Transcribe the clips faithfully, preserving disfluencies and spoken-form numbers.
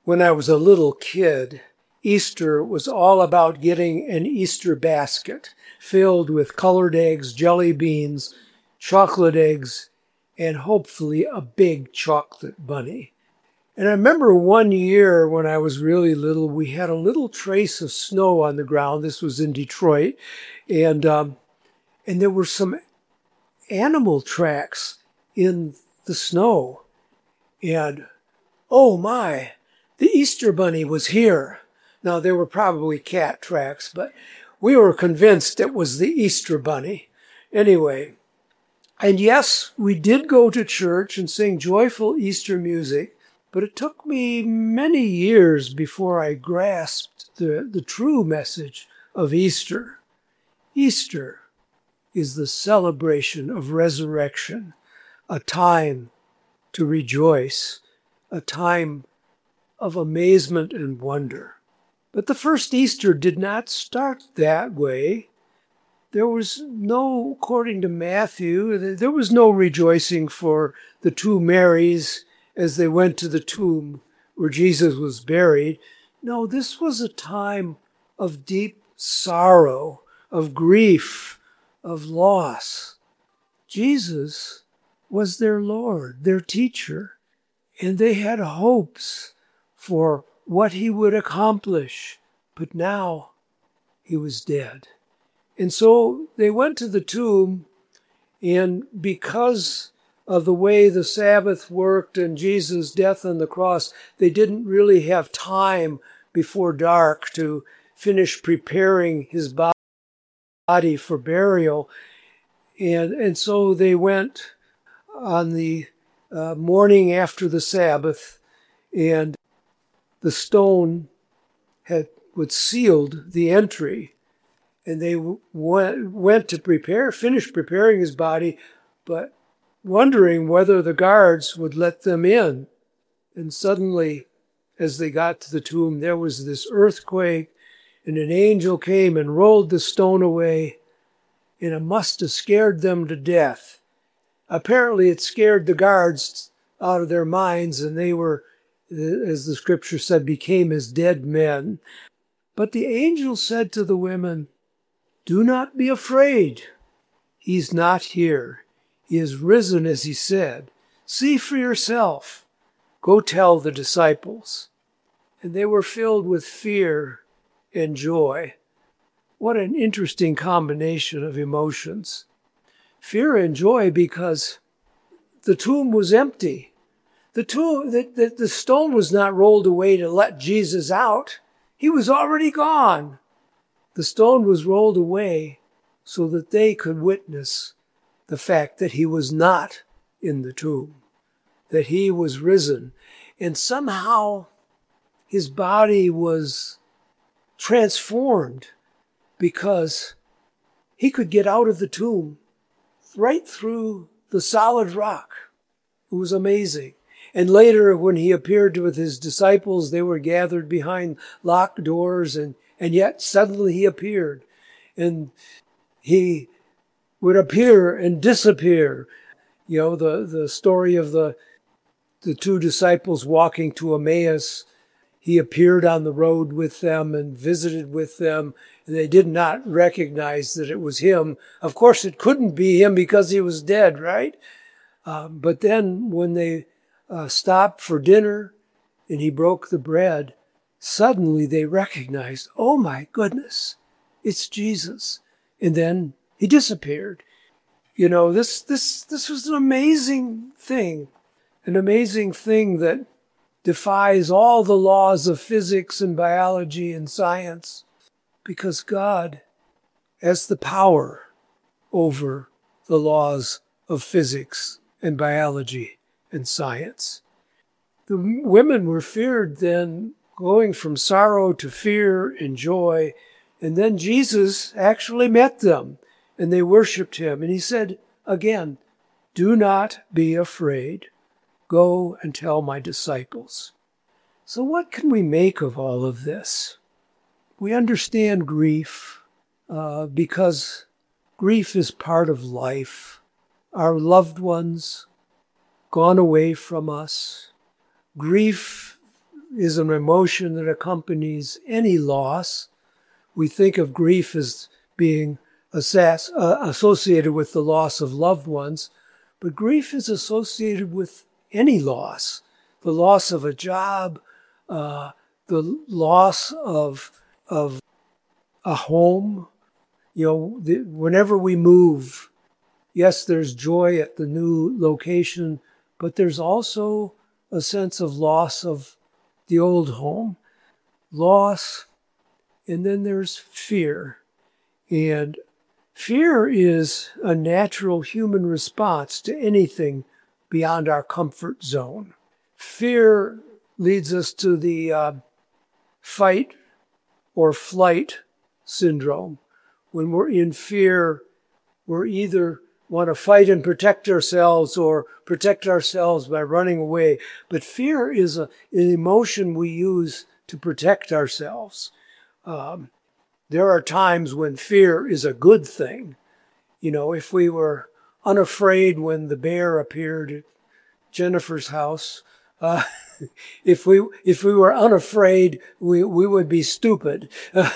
When I was a little kid, Easter was all about getting an Easter basket filled with colored eggs, jelly beans, chocolate eggs, and hopefully a big chocolate bunny. And I remember one year when I was really little, we had a little trace of snow on the ground. This was in Detroit. And, um, and there were some animal tracks in the snow. And, oh my, the Easter bunny was here. Now, there were probably cat tracks, but we were convinced it was the Easter bunny. Anyway, and yes, we did go to church and sing joyful Easter music, but it took me many years before I grasped the, the true message of Easter. Easter is the celebration of resurrection, a time to rejoice, a time of amazement and wonder. But the first Easter did not start that way. There was no, according to Matthew, there was no rejoicing for the two Marys as they went to the tomb where Jesus was buried. No, this was a time of deep sorrow, of grief, of loss. Jesus was their Lord, their teacher, and they had hopes for what he would accomplish. But now he was dead. And so they went to the tomb, and because of the way the Sabbath worked and Jesus' death on the cross, they didn't really have time before dark to finish preparing his body for burial. And, and so they went on the uh, morning after the Sabbath, and the stone had was sealed the entry, and they went, went to prepare, finish preparing his body, but wondering whether the guards would let them in. And suddenly, as they got to the tomb, there was this earthquake, and an angel came and rolled the stone away, and it must have scared them to death. Apparently, it scared the guards out of their minds, and they were, as the scripture said, became as dead men. But the angel said to the women, "Do not be afraid. He's not here. He is risen as he said. See for yourself. Go tell the disciples." And they were filled with fear and joy. What an interesting combination of emotions. Fear and joy because the tomb was empty. The tomb, the, the, the stone was not rolled away to let Jesus out. He was already gone. The stone was rolled away so that they could witness the fact that he was not in the tomb, that he was risen, and somehow his body was transformed because he could get out of the tomb right through the solid rock. It was amazing. And later, when he appeared with his disciples, they were gathered behind locked doors, and, and yet suddenly he appeared. And he would appear and disappear. You know, the, the story of the, the two disciples walking to Emmaus, he appeared on the road with them and visited with them, and they did not recognize that it was him. Of course, it couldn't be him because he was dead, right? Uh, but then when they uh, stopped for dinner and he broke the bread, suddenly they recognized, oh my goodness, it's Jesus. And then he disappeared. You know, this this this was an amazing thing, an amazing thing that defies all the laws of physics and biology and science, because God has the power over the laws of physics and biology and science. The women were feared then, going from sorrow to fear and joy, and then Jesus actually met them, and they worshiped him. And he said again, "Do not be afraid. Go and tell my disciples." So what can we make of all of this? We understand grief uh, because grief is part of life. Our loved ones gone away from us. Grief is an emotion that accompanies any loss. We think of grief as being assass- uh, associated with the loss of loved ones, but grief is associated with any loss. The loss of a job, uh, the loss of, of a home. You know, the, whenever we move, yes, there's joy at the new location, but there's also a sense of loss of the old home, loss, and then there's fear. And fear is a natural human response to anything beyond our comfort zone. Fear leads us to the uh, fight or flight syndrome. When we're in fear, we're either want to fight and protect ourselves or protect ourselves by running away. But fear is a, an emotion we use to protect ourselves. Um, there are times when fear is a good thing. You know, if we were unafraid when the bear appeared at Jennifer's house, uh, if we if we were unafraid, we, we would be stupid.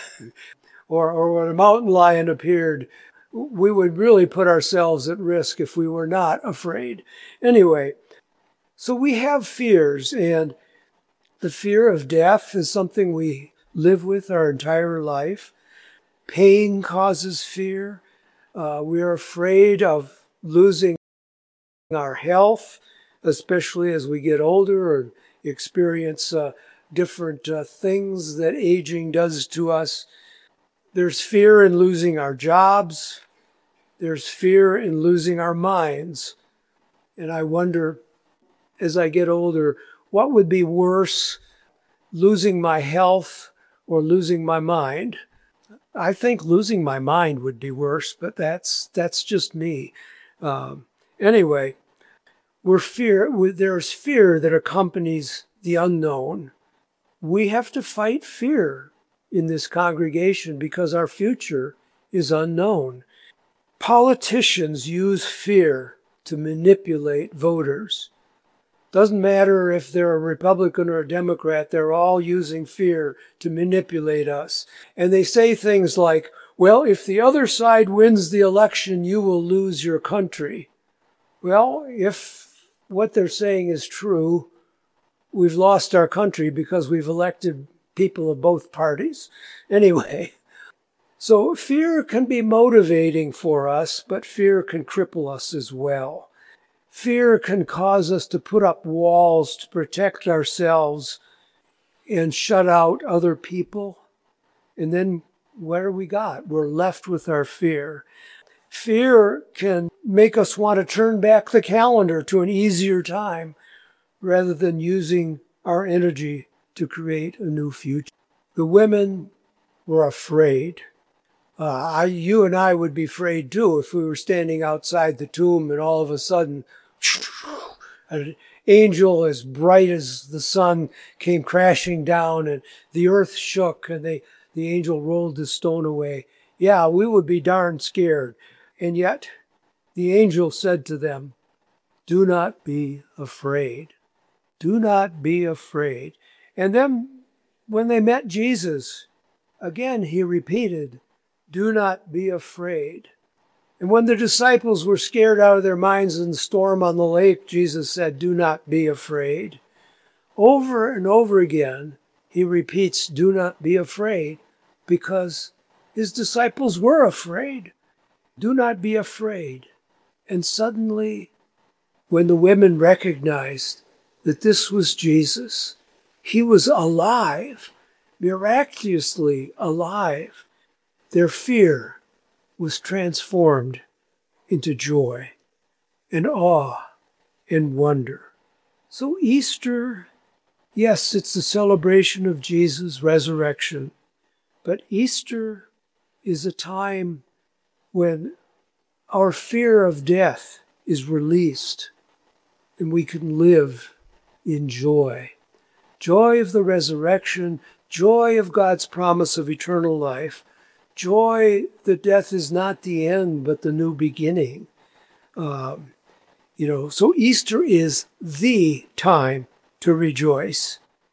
or, or when a mountain lion appeared, we would really put ourselves at risk if we were not afraid. Anyway, so we have fears, and the fear of death is something we live with our entire life. Pain causes fear. Uh, we are afraid of losing our health, especially as we get older or experience uh, different uh, things that aging does to us. There's fear in losing our jobs. There's fear in losing our minds. And I wonder, as I get older, what would be worse, losing my health or losing my mind? I think losing my mind would be worse, but that's that's just me. Um, anyway, we're fear. There's fear that accompanies the unknown. We have to fight fear in this congregation because our future is unknown. Politicians use fear to manipulate voters. Doesn't matter if they're a Republican or a Democrat, they're all using fear to manipulate us. And they say things like, well, if the other side wins the election, you will lose your country. Well, if what they're saying is true, we've lost our country because we've elected people of both parties. Anyway, so fear can be motivating for us, but fear can cripple us as well. Fear can cause us to put up walls to protect ourselves and shut out other people. And then what do we got? We're left with our fear. Fear can make us want to turn back the calendar to an easier time rather than using our energy to create a new future. The women were afraid. Uh, I, you and I would be afraid too if we were standing outside the tomb and all of a sudden an angel as bright as the sun came crashing down and the earth shook and they, the angel rolled the stone away. Yeah, we would be darn scared. And yet the angel said to them, do not be afraid. Do not be afraid. And then when they met Jesus, again he repeated, do not be afraid. And when the disciples were scared out of their minds in the storm on the lake, Jesus said, do not be afraid. Over and over again, he repeats, do not be afraid, because his disciples were afraid. Do not be afraid. And suddenly, when the women recognized that this was Jesus, he was alive, miraculously alive, their fear was transformed into joy and awe and wonder. So Easter, yes, it's the celebration of Jesus' resurrection, but Easter is a time when our fear of death is released and we can live in joy. Joy of the resurrection, joy of God's promise of eternal life, joy that death is not the end, but the new beginning. Um, you know, so Easter is the time to rejoice.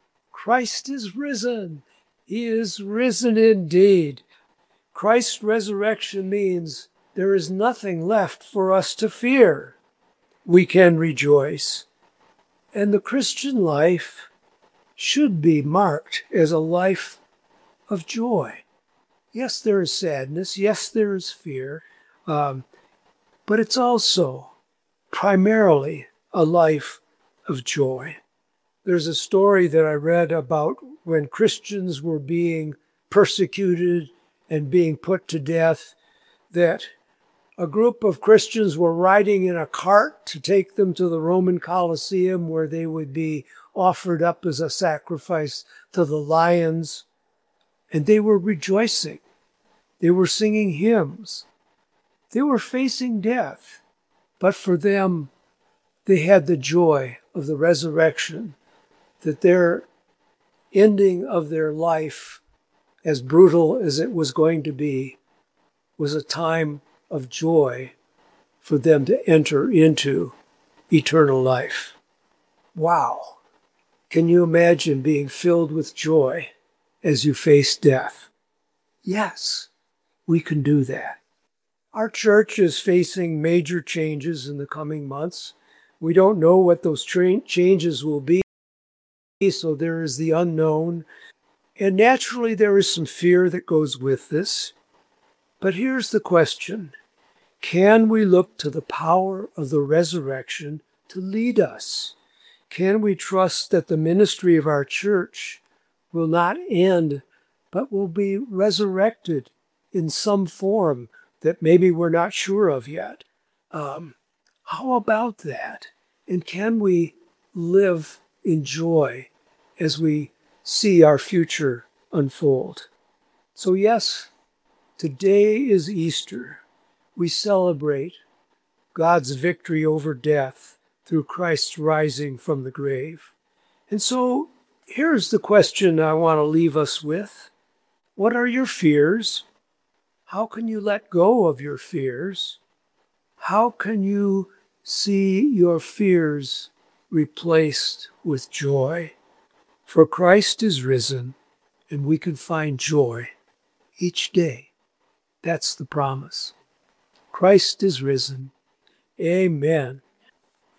Christ is risen. He is risen indeed. Christ's resurrection means there is nothing left for us to fear. We can rejoice. And the Christian life should be marked as a life of joy. Yes, there is sadness. Yes, there is fear. Um, but it's also primarily a life of joy. There's a story that I read about when Christians were being persecuted and being put to death, that a group of Christians were riding in a cart to take them to the Roman Colosseum, where they would be offered up as a sacrifice to the lions. And they were rejoicing. They were singing hymns. They were facing death. But for them, they had the joy of the resurrection, that their ending of their life, as brutal as it was going to be, was a time of joy for them to enter into eternal life. Wow. Can you imagine being filled with joy as you face death? Yes, we can do that. Our church is facing major changes in the coming months. We don't know what those tra- changes will be, so there is the unknown. And naturally, there is some fear that goes with this. But here's the question. Can we look to the power of the resurrection to lead us? Can we trust that the ministry of our church will not end, but will be resurrected in some form that maybe we're not sure of yet? Um, how about that? And can we live in joy as we see our future unfold? So yes, today is Easter. We celebrate God's victory over death through Christ's rising from the grave. And so here's the question I want to leave us with. What are your fears? How can you let go of your fears? How can you see your fears replaced with joy? For Christ is risen, and we can find joy each day. That's the promise. Christ is risen. Amen.